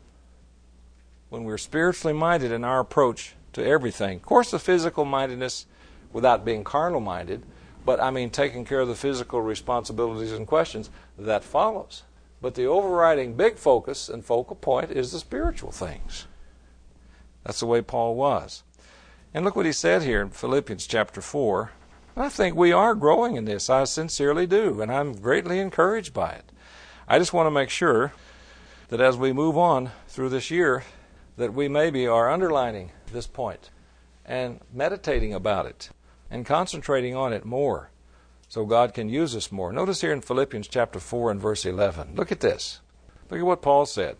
S1: When we're spiritually minded in our approach to everything. Of course, the physical mindedness without being carnal minded, but I mean taking care of the physical responsibilities and questions, that follows. But the overriding big focus and focal point is the spiritual things. That's the way Paul was. And look what he said here in Philippians chapter four. I think we are growing in this. I sincerely do, and I'm greatly encouraged by it. I just want to make sure that as we move on through this year, that we maybe are underlining this point and meditating about it and concentrating on it more so God can use us more. Notice here in Philippians chapter four and verse eleven. Look at this. Look at what Paul said.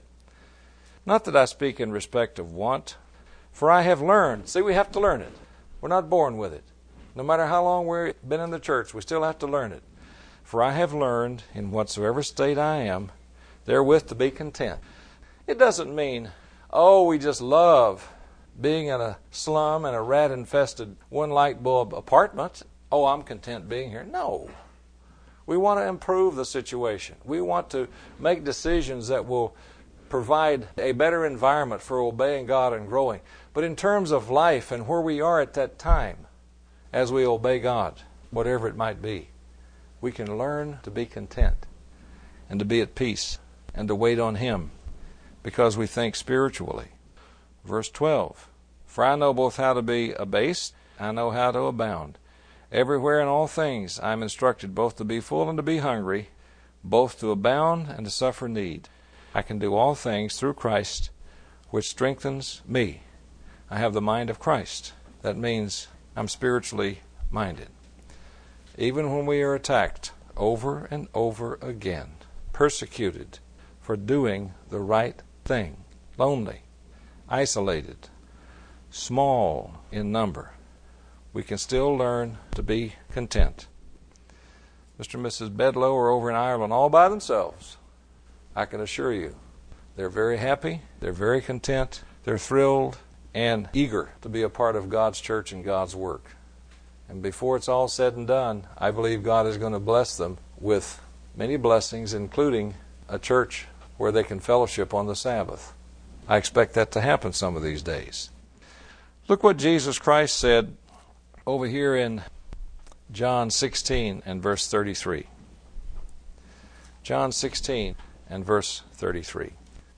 S1: Not that I speak in respect of want, for I have learned. See, we have to learn it. We're not born with it. No matter how long we've been in the church, we still have to learn it. For I have learned, in whatsoever state I am, therewith to be content. It doesn't mean, oh, we just love being in a slum and a rat-infested one-light bulb apartment. Oh, I'm content being here. No. We want to improve the situation. We want to make decisions that will provide a better environment for obeying God and growing. But in terms of life and where we are at that time, as we obey God, whatever it might be, we can learn to be content and to be at peace and to wait on Him because we think spiritually. Verse twelve, for I know both how to be abased, I know how to abound. Everywhere in all things I am instructed both to be full and to be hungry, both to abound and to suffer need. I can do all things through Christ, which strengthens me. I have the mind of Christ. That means I'm spiritually minded. Even when we are attacked over and over again, persecuted for doing the right thing, lonely, isolated, small in number, we can still learn to be content. Mister and Missus Bedlow are over in Ireland all by themselves. I can assure you, they're very happy, they're very content, they're thrilled and eager to be a part of God's church and God's work. And before it's all said and done, I believe God is going to bless them with many blessings, including a church where they can fellowship on the Sabbath. I expect that to happen some of these days. Look what Jesus Christ said over here in John sixteen and verse thirty-three. John sixteen and verse thirty-three.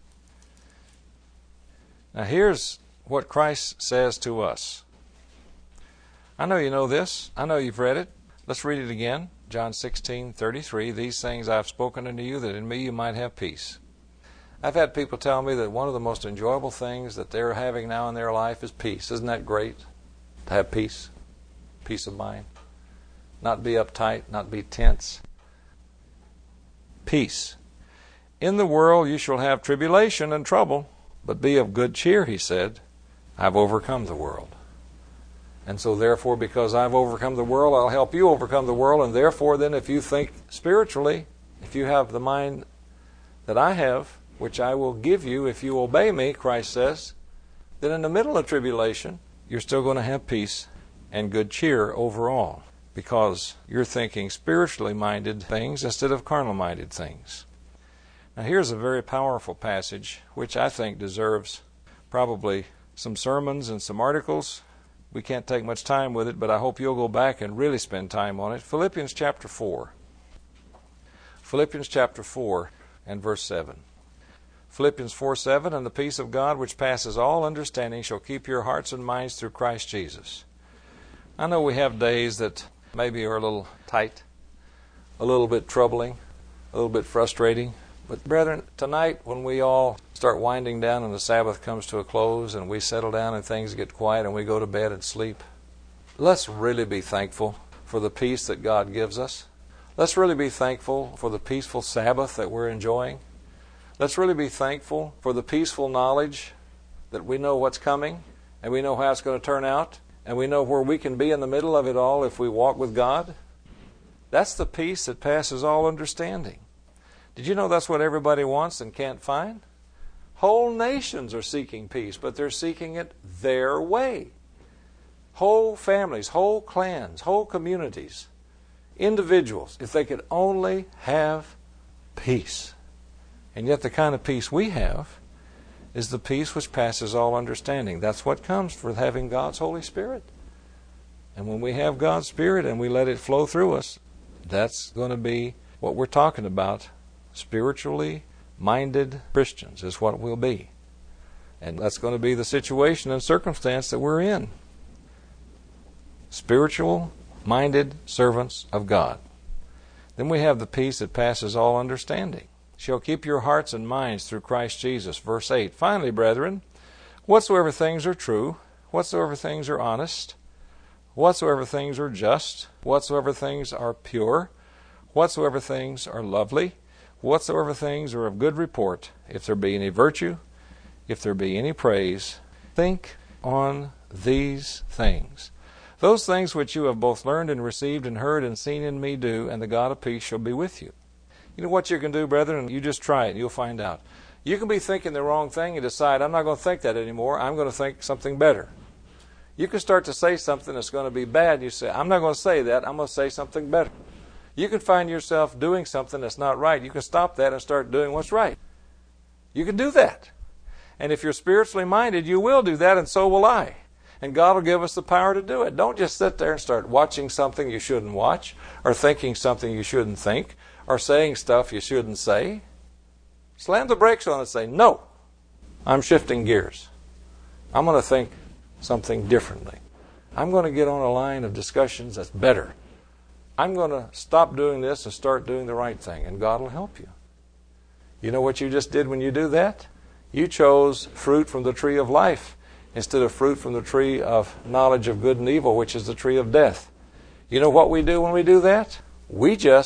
S1: Now here's what Christ says to us. I know you know this. I know you've read it. Let's read it again. John sixteen thirty-three. These things I've spoken unto you, that in me you might have peace. I've had people tell me that one of the most enjoyable things that they're having now in their life is peace. Isn't that great? To have peace. Peace of mind. Not be uptight, not be tense. Peace. In the world you shall have tribulation and trouble, but be of good cheer, he said. I've overcome the world. And so therefore, because I've overcome the world, I'll help you overcome the world. And therefore, then, if you think spiritually, if you have the mind that I have, which I will give you if you obey me, Christ says, then in the middle of tribulation, you're still going to have peace and good cheer overall, because you're thinking spiritually minded things instead of carnal minded things. Now here's a very powerful passage which I think deserves probably some sermons and some articles. We can't take much time with it, but I hope you'll go back and really spend time on it. Philippians chapter four. Philippians chapter four and verse seven. Philippians four seven, and the peace of God which passes all understanding shall keep your hearts and minds through Christ Jesus. I know we have days that maybe are a little tight, a little bit troubling, a little bit frustrating. But brethren, tonight when we all start winding down and the Sabbath comes to a close and we settle down and things get quiet and we go to bed and sleep, let's really be thankful for the peace that God gives us. Let's really be thankful for the peaceful Sabbath that we're enjoying. Let's really be thankful for the peaceful knowledge that we know what's coming and we know how it's going to turn out. And we know where we can be in the middle of it all if we walk with God. That's the peace that passes all understanding. Did you know that's what everybody wants and can't find? Whole nations are seeking peace, but they're seeking it their way. Whole families, whole clans, whole communities, individuals, if they could only have peace. And yet the kind of peace we have is the peace which passes all understanding. That's what comes from having God's Holy Spirit. And when we have God's Spirit and we let it flow through us, that's going to be what we're talking about. Spiritually minded Christians is what we'll be. And that's going to be the situation and circumstance that we're in. Spiritual minded servants of God. Then we have the peace that passes all understanding. Shall keep your hearts and minds through Christ Jesus. Verse eight. Finally, brethren, whatsoever things are true, whatsoever things are honest, whatsoever things are just, whatsoever things are pure, whatsoever things are lovely, whatsoever things are of good report, if there be any virtue, if there be any praise, think on these things. Those things which you have both learned and received and heard and seen in me do, and the God of peace shall be with you. You know what you can do, brethren? You just try it and you'll find out. You can be thinking the wrong thing and decide, I'm not going to think that anymore. I'm going to think something better. You can start to say something that's going to be bad. You say, I'm not going to say that. I'm going to say something better. You can find yourself doing something that's not right. You can stop that and start doing what's right. You can do that. And if you're spiritually minded, you will do that, and so will I. And God will give us the power to do it. Don't just sit there and start watching something you shouldn't watch, or thinking something you shouldn't think, or saying stuff you shouldn't say. Slam the brakes on it and say, no, I'm shifting gears. I'm going to think something differently. I'm going to get on a line of discussions that's better. I'm going to stop doing this and start doing the right thing, and God will help you. You know what you just did when you do that? You chose fruit from the tree of life instead of fruit from the tree of knowledge of good and evil, which is the tree of death. You know what we do when we do that? We just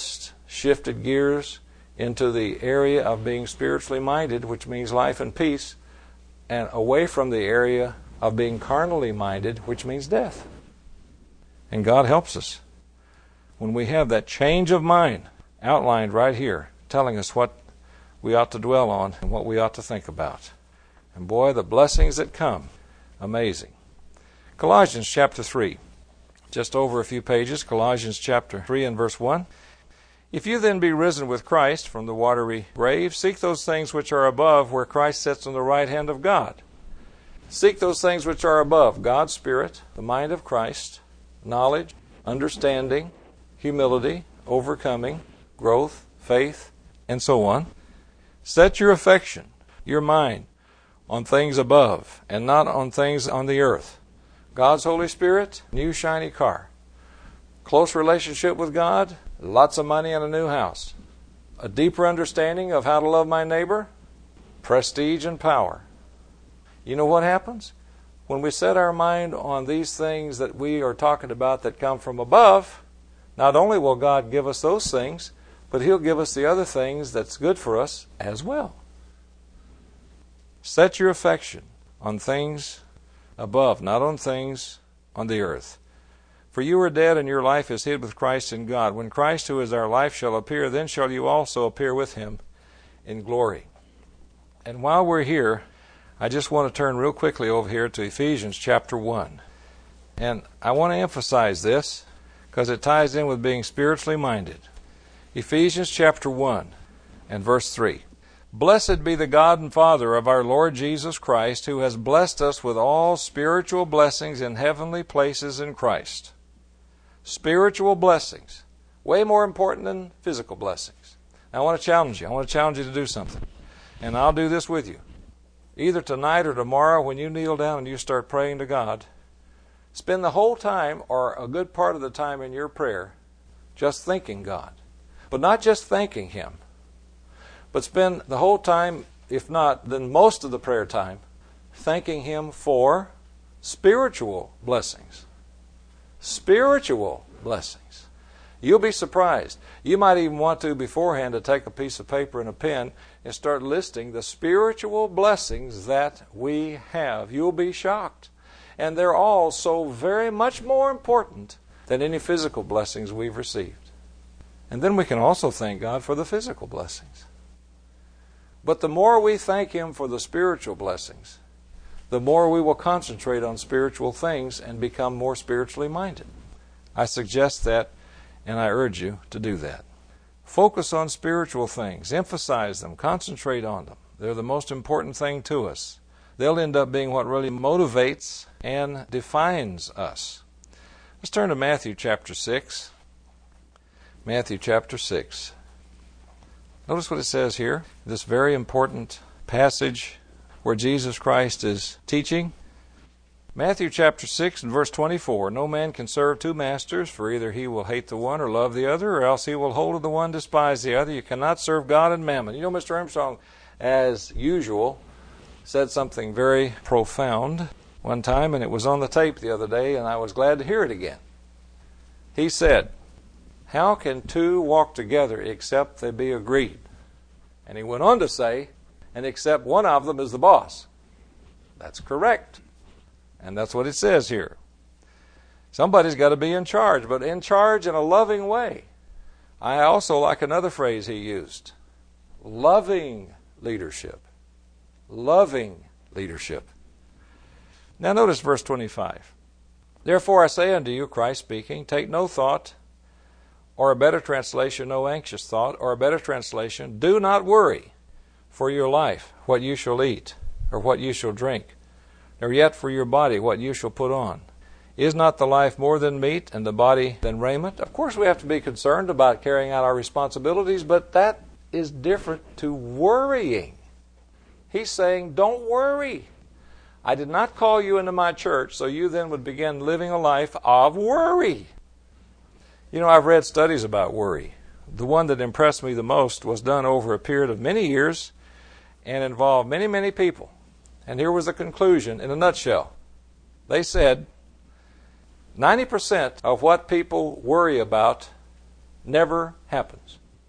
S1: shifted gears into the area of being spiritually minded, which means life and peace, and away from the area of being carnally minded, which means death. And God helps us when we have that change of mind outlined right here, telling us what we ought to dwell on and what we ought to think about. And boy, the blessings that come, amazing. Colossians chapter three, just over a few pages, Colossians chapter three and verse one. If you then be risen with Christ from the watery grave, seek those things which are above, where Christ sits on the right hand of God. Seek those things which are above, God's Spirit, the mind of Christ, knowledge, understanding, humility, overcoming, growth, faith, and so on. Set your affection, your mind, on things above and not on things on the earth. God's Holy Spirit, new shiny car. Close relationship with God, lots of money and a new house. A deeper understanding of how to love my neighbor, prestige and power. You know what happens? When we set our mind on these things that we are talking about that come from above, not only will God give us those things, but He'll give us the other things that's good for us as well. Set your affection on things above, not on things on the earth. For you are dead, and your life is hid with Christ in God. When Christ, who is our life, shall appear, then shall you also appear with Him in glory. And while we're here, I just want to turn real quickly over here to Ephesians chapter one. And I want to emphasize this because it ties in with being spiritually minded. Ephesians chapter one and verse three. Blessed be the God and Father of our Lord Jesus Christ, who has blessed us with all spiritual blessings in heavenly places in Christ. Spiritual blessings. Way more important than physical blessings. Now, I want to challenge you. I want to challenge you to do something. And I'll do this with you. Either tonight or tomorrow, when you kneel down and you start praying to God, spend the whole time or a good part of the time in your prayer just thanking God. But not just thanking Him, but spend the whole time, if not, then most of the prayer time, thanking Him for spiritual blessings. Spiritual blessings. You'll be surprised. You might even want to beforehand to take a piece of paper and a pen and start listing the spiritual blessings that we have. You'll be shocked. And they're all so very much more important than any physical blessings we've received. And then we can also thank God for the physical blessings. But the more we thank Him for the spiritual blessings, the more we will concentrate on spiritual things and become more spiritually minded. I suggest that, and I urge you to do that. Focus on spiritual things. Emphasize them. Concentrate on them. They're the most important thing to us. They'll end up being what really motivates and defines us. Let's turn to Matthew chapter six. Matthew chapter six. Notice what it says here. This very important passage where Jesus Christ is teaching. Matthew chapter six and verse twenty-four. No man can serve two masters, for either he will hate the one or love the other, or else he will hold to the one, despise the other. You cannot serve God and mammon. You know, Mister Armstrong, as usual, said something very profound one time, and it was on the tape the other day, and I was glad to hear it again. He said, how can two walk together except they be agreed? And he went on to say, and except one of them is the boss. That's correct. And that's what it says here. Somebody's got to be in charge, but in charge in a loving way. I also like another phrase he used. Loving leadership. Loving leadership. Now notice verse twenty-five. Therefore I say unto you, Christ speaking, take no thought, or a better translation, no anxious thought, or a better translation, do not worry for your life, what you shall eat, or what you shall drink, nor yet for your body, what you shall put on. Is not the life more than meat, and the body than raiment? Of course we have to be concerned about carrying out our responsibilities, but that is different to worrying. He's saying, don't worry. I did not call you into my church so you then would begin living a life of worry. You know, I've read studies about worry. The one that impressed me the most was done over a period of many years and involved many, many people. And here was the conclusion in a nutshell. They said ninety percent of what people worry about never happens.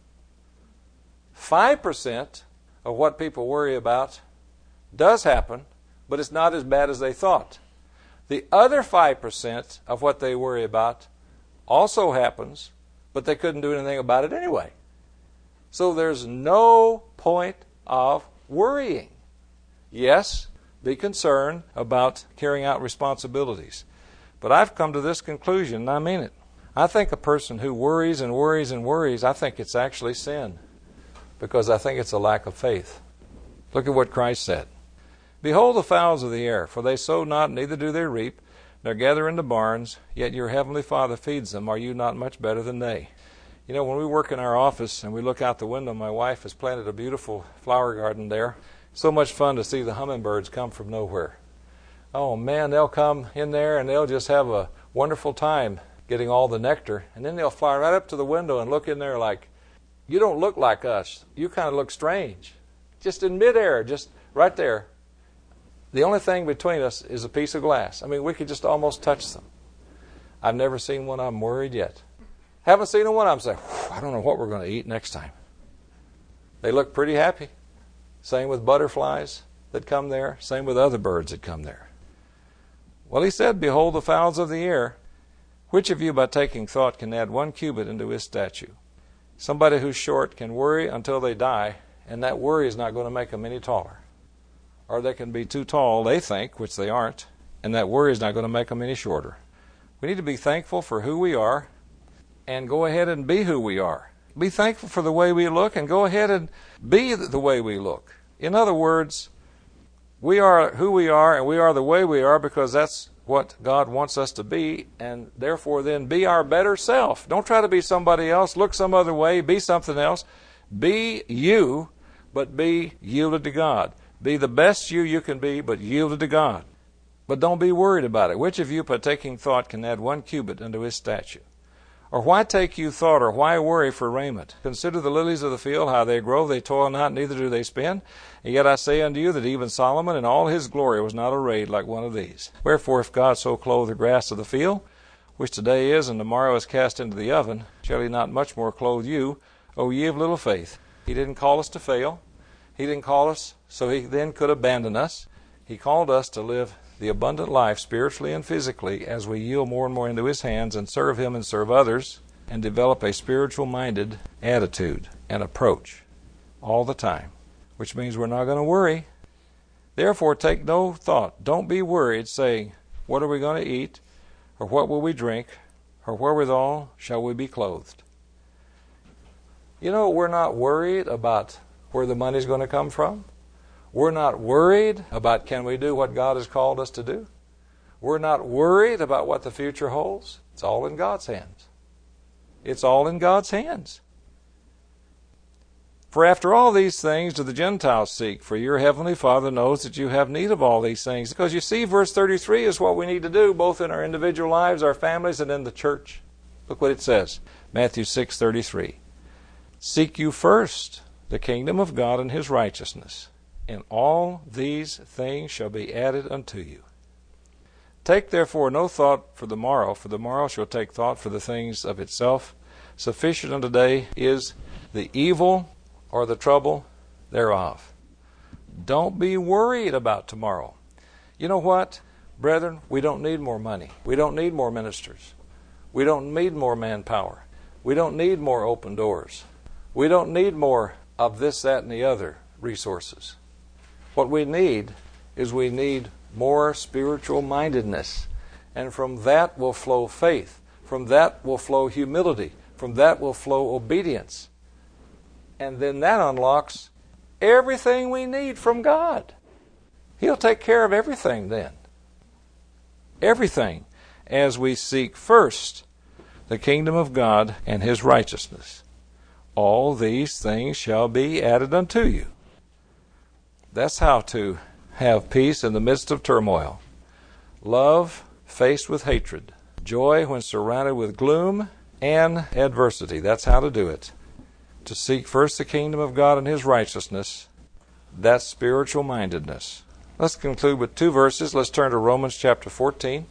S1: five percent of what people worry about does happen, but it's not as bad as they thought. The other five percent of what they worry about also happens, but they couldn't do anything about it anyway. So there's no point of worrying. Yes, be concerned about carrying out responsibilities. But I've come to this conclusion, and I mean it. I think a person who worries and worries and worries, I think it's actually sin, because I think it's a lack of faith. Look at what Christ said. Behold the fowls of the air, for they sow not, neither do they reap, nor gather into barns, yet your heavenly Father feeds them. Are you not much better than they? You know, when we work in our office and we look out the window, my wife has planted a beautiful flower garden there. So much fun to see the hummingbirds come from nowhere. Oh man, they'll come in there and they'll just have a wonderful time getting all the nectar, and then they'll fly right up to the window and look in there like, you don't look like us. You kind of look strange. Just in midair, just right there. The only thing between us is a piece of glass. I mean, we could just almost touch them. I've never seen one I'm worried yet. Haven't seen one I'm saying, I don't know what we're going to eat next time. They look pretty happy. Same with butterflies that come there. Same with other birds that come there. Well, he said, behold the fowls of the air. Which of you by taking thought can add one cubit into his statue? Somebody who's short can worry until they die, and that worry is not going to make them any taller. Or they can be too tall, they think, which they aren't, and that worry is not going to make them any shorter. We need to be thankful for who we are and go ahead and be who we are. Be thankful for the way we look and go ahead and be the way we look. In other words, we are who we are and we are the way we are because that's what God wants us to be, and therefore then be our better self. Don't try to be somebody else. Look some other way. Be something else. Be you, but be yielded to God. Be the best you you can be, but yielded to God. But don't be worried about it. Which of you, by taking thought, can add one cubit unto his statue? Or why take you thought, or why worry for raiment? Consider the lilies of the field, how they grow, they toil not, neither do they spin. And yet I say unto you that even Solomon in all his glory was not arrayed like one of these. Wherefore, if God so clothe the grass of the field, which today is and tomorrow is cast into the oven, shall he not much more clothe you, O ye of little faith? He didn't call us to fail. He didn't call us so he then could abandon us. He called us to live the abundant life spiritually and physically as we yield more and more into his hands and serve him and serve others and develop a spiritual-minded attitude and approach all the time, which means we're not going to worry. Therefore, take no thought. Don't be worried saying, what are we going to eat, or what will we drink, or wherewithal shall we be clothed? You know, we're not worried about where the money's going to come from. We're not worried about can we do what God has called us to do. We're not worried about what the future holds. It's all in God's hands. It's all in God's hands. For after all these things do the Gentiles seek, for your heavenly Father knows that you have need of all these things. Because you see, verse thirty-three is what we need to do, both in our individual lives, our families, and in the church. Look what it says, Matthew six thirty-three. Seek you first the kingdom of God and his righteousness, and all these things shall be added unto you. Take therefore no thought for the morrow, for the morrow shall take thought for the things of itself. Sufficient unto day is the evil or the trouble thereof. Don't be worried about tomorrow. You know what, brethren? We don't need more money. We don't need more ministers. We don't need more manpower. We don't need more open doors. We don't need more of this, that, and the other resources. What we need is we need more spiritual mindedness. And from that will flow faith. From that will flow humility. From that will flow obedience. And then that unlocks everything we need from God. He'll take care of everything then. Everything, as we seek first the kingdom of God and his righteousness. All these things shall be added unto you. That's how to have peace in the midst of turmoil. Love faced with hatred. Joy when surrounded with gloom and adversity. That's how to do it. To seek first the kingdom of God and his righteousness. That's spiritual mindedness. Let's conclude with two verses. Let's turn to Romans chapter fourteen.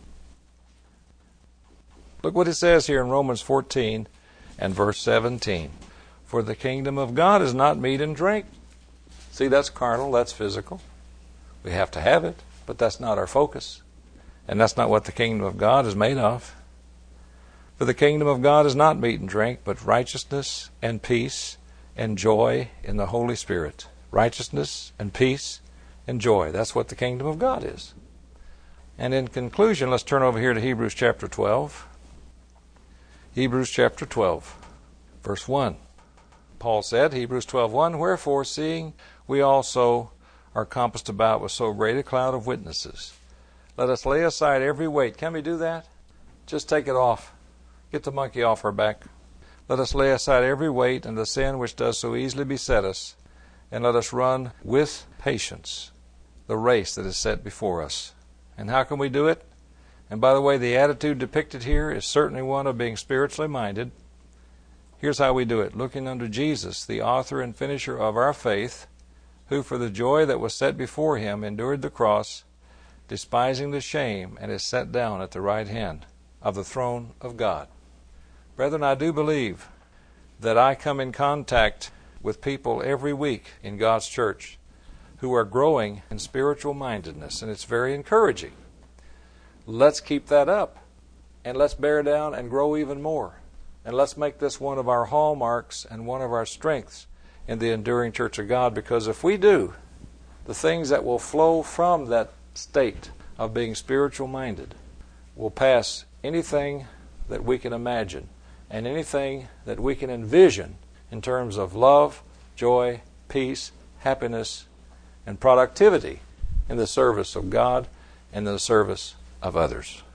S1: Look what it says here in Romans fourteen and verse seventeen. For the kingdom of God is not meat and drink. See, that's carnal, that's physical. We have to have it, but that's not our focus. And that's not what the kingdom of God is made of. For the kingdom of God is not meat and drink, but righteousness and peace and joy in the Holy Spirit. Righteousness and peace and joy. That's what the kingdom of God is. And in conclusion, let's turn over here to Hebrews chapter twelve. Hebrews chapter twelve, verse one. Paul said, Hebrews twelve one, Wherefore, seeing we also are compassed about with so great a cloud of witnesses, let us lay aside every weight. Can we do that? Just take it off. Get the monkey off our back. Let us lay aside every weight and the sin which does so easily beset us, and let us run with patience the race that is set before us. And how can we do it? And by the way, the attitude depicted here is certainly one of being spiritually minded. Here's how we do it. Looking unto Jesus, the author and finisher of our faith, who for the joy that was set before him endured the cross, despising the shame, and is set down at the right hand of the throne of God. Brethren, I do believe that I come in contact with people every week in God's church who are growing in spiritual mindedness, and it's very encouraging. Let's keep that up, and let's bear down and grow even more. And let's make this one of our hallmarks and one of our strengths in the enduring church of God, because if we do, the things that will flow from that state of being spiritual minded will pass anything that we can imagine and anything that we can envision in terms of love, joy, peace, happiness, and productivity in the service of God and in the service of others.